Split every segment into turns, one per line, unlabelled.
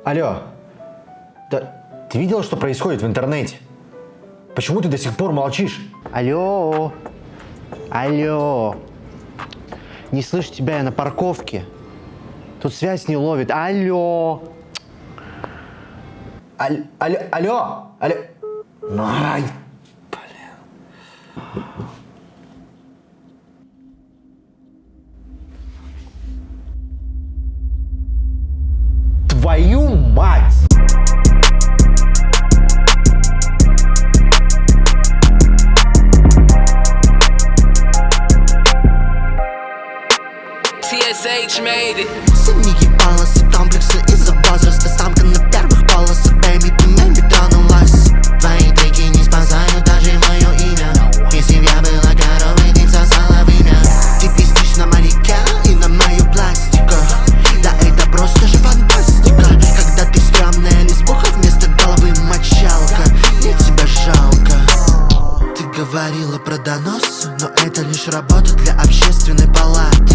Алло. Да ты видела, что происходит в интернете? Почему ты до сих пор молчишь? Алло. Алло. Не слышу тебя, я на парковке. Тут связь не ловит. Алло. Алло. Ай, блин. Твою мать!
TSH made it.
Синие полосы, комплексы из-за возраста. Самка на первых полосах, baby, ты maybe тонулась. Твои треки не спасают даже мое имя. Если б я была коровой, ты всосала вымя. Ты пиздишь на манекен и на мою пластику. Да это просто же фантастика. Когда ты стрёмная лесбуха, вместо головы мочалка. Мне тебя жалко. Ты говорила про донос, но это лишь работа для общественной палаты.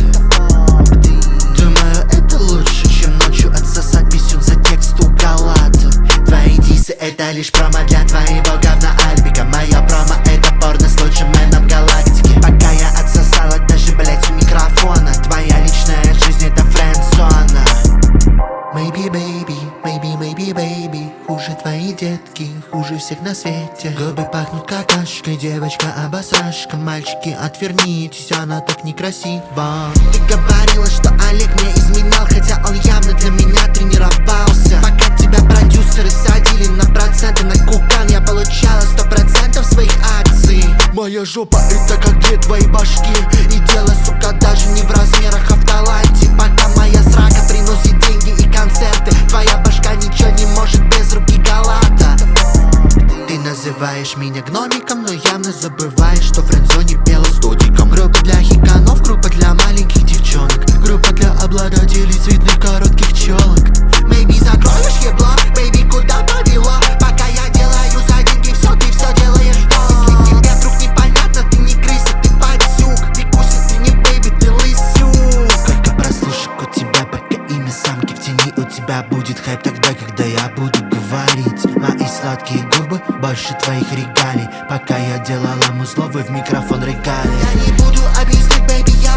Думаю, это лучше, чем ночью отсосать писюн за текст у Галата. Твои дисы это лишь промо для твоего говна альбика. Моё промо это порно с лучшим мэном в галактике. Пока я отсосала даже, блять, у микрофона. Твоя личная жизнь это френдзона. Maybe baby, maybe baby. Хуже твои детки, хуже всех на свете. Губы пахнут какашкой, девочка обосрашка. Мальчики, отвернитесь, она так некрасива. Ты говорила, что Олег мне изменял, хотя он явно для меня тренировался. Пока тебя продюсеры садили на проценты на кукан, я получала 100% своих акций. Моя жопа это как две твои башки. И дело, сука, даже не в размерах, а в таланте. Пока моя срака приносит деньги и концерты, твоя башка ничего не может без руки Галата. Ты называешь меня гномиком, но явно забываешь, что в френдзоне пела с Додиком. Группа для хиканов, группа для маленьких девчонок, группа для обладателей цветных коротких челок. Maybe закроешь ебло, baby, куда повело? Пока я делаю за деньги все, ты все делаешь в долг. Если тебе вдруг непонятно, ты не крыса, ты патюк. Викуся, ты не бэйби, ты лысюк. Сколько прослушек у тебя, пока имя самки в тени. У тебя будет хайп тогда, когда я буду говорить. Мои сладкие губы больше твоих регалий. Пока я делала музло, вы в микрофон рыгали. Я не буду объяснять, baby, я